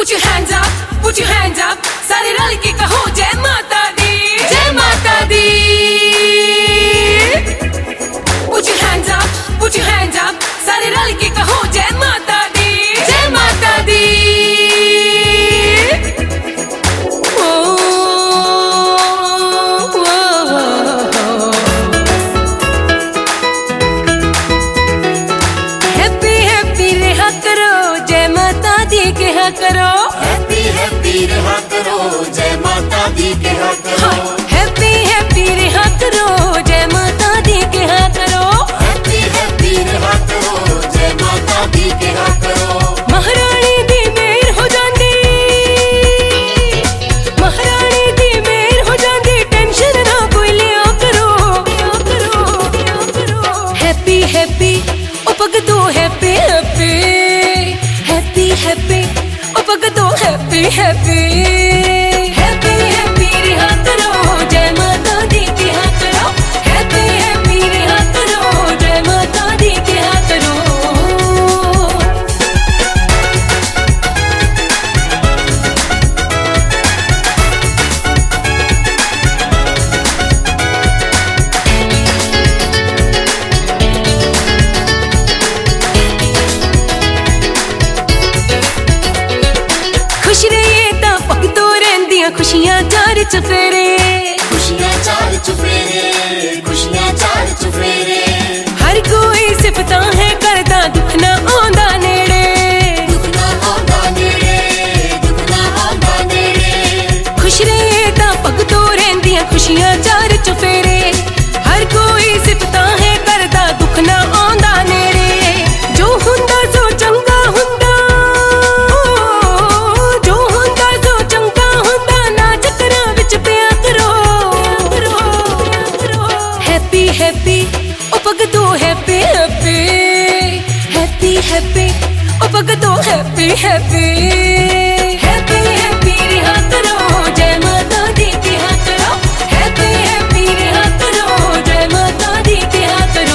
Put your hands up, put your hands up, सारे रल के कहो जय माता दी, जय माता दी। Put your hands up, put your hands up, सारे रल के कहो जय माता दी, जय माता दी। हैप्पी हैप्पी रहा करो, जय माता दी कहा करो। हैप्पी हैप्पी रहा करो, जय माता दी कहा करो। हैप्पी हैप्पी रहा करो, जय माता दी कहा करो। हैप्पी हैप्पी रहा करो, जय माता दी कहा करो। महारानी दी मेहर हो जांदी, महारानी दी मेहर हो जांदी, टेंशन ना कोई लिया करो, हैप्पी हैप्पी ओ भगतो हैप्पी हैप्पी, हैप्पी हैप्पी ओ भगतो हैप्पी हैप्पी। हैप्पी हैप्पी रहा करो, जय माता दी कहा करो। हैप्पी हैप्पी रहा करो, जय माता दी कहा करो। खुश रहिए तां भगतो रहिंदियां खुशियां चार चफेरे, खुशियां चार चुफेरे, खुशियां चार चुफेरे। हर कोई सिफतां है करदा, दुख ना आंदा नेड़े, दुख ना आंदा नेड़े, दुख ना आंदा नेड़े। खुश रहिए तां भगतो रहिंदियां खुशियां चार चफेरे। हर कोई सिफतां है करदा, दुख ना आंदा नेड़े। जो हुंदा सो चंगा हुंदा, जो हुंदा सो चंगा हुंदा, ना चक्करां विच पिया करो। हैप्पी हैप्पी ओ भगतो हैप्पी हैप्पी, हैप्पी हैप्पी ओ भगतो हैप्पी हैप्पी। हैप्पी हैप्पी रहा करो, जय माता दी कहा करो। हैप्पी हैप्पी रहा करो, जय माता दी कहा करो।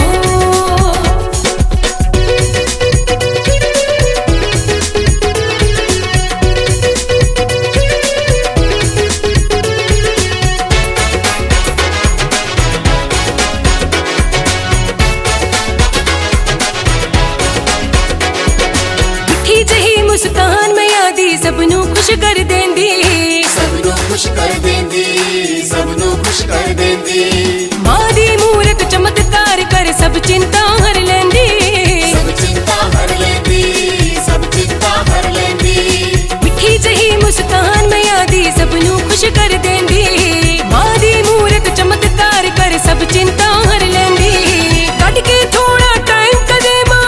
मिठी जही मुस्कान मैया दी सबनू खुश कर देंदी, सबनू खुश कर देंदी, सबनू खुश कर देंदी। मां दी मूरत चमत्कार कर सब चिंता हर लेंदी, सब चिंता हर लेंदी, सब चिंता हर लेंदी। मिठी जही मुस्कान मैया दी सबनू खुश कर देंदी। मां दी मूरत चमत्कार कर सब चिंता हर लेंदी। कट के थोड़ा टाइम कदे मां,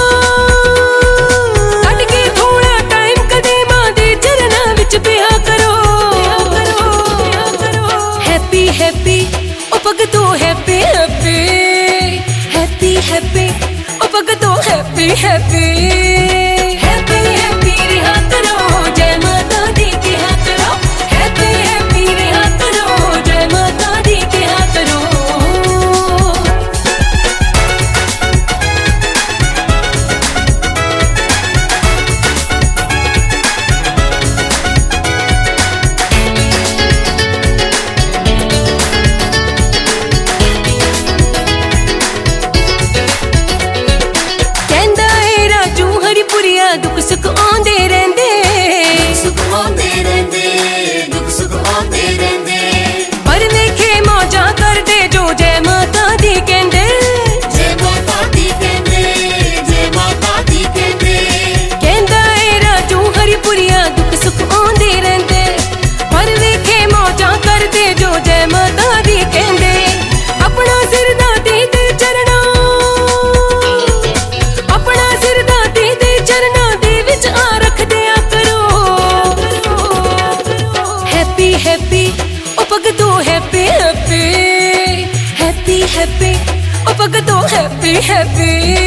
कट के थोड़ा टाइम कदे मां दे चरना विच पिया करो। हैप्पी हैप्पी ओ भगतो हैप्पी हैप्पी, हैप्पी हैप्पी ओ भगतो हैप्पी हैप्पी। हैप्पी हैप्पी रहा करो, जय माता दी कहा करो। हैप्पी हैप्पी रहा करो, जय माता दी कहा करो। कहंदा ए राजू हरिपुरिया दुख सुख आंदे रहिंदे, सुख आंदे रहंदे, दुख सुख आंदे रहंदे। पर वेखे मौजां करदे जो जय माता दी कहंदे। जय माता दी कहंदे, जय माता दी कहंदे। कहंदा ए राजू हरिपुरिया दुख सुख आंदे रहिंदे। पर वेखे मौजां करदे जो जय माता दी कहंदे। अपना सिर दा दे चरणा, अपना सिर दा दे चरणा दे विच आ रख दिया करो। हैप्पी हैप्पी ओ भगतो हैप्पी हैप्पी, हैप्पी हैप्पी ओ भगतो हैप्पी हैप्पी।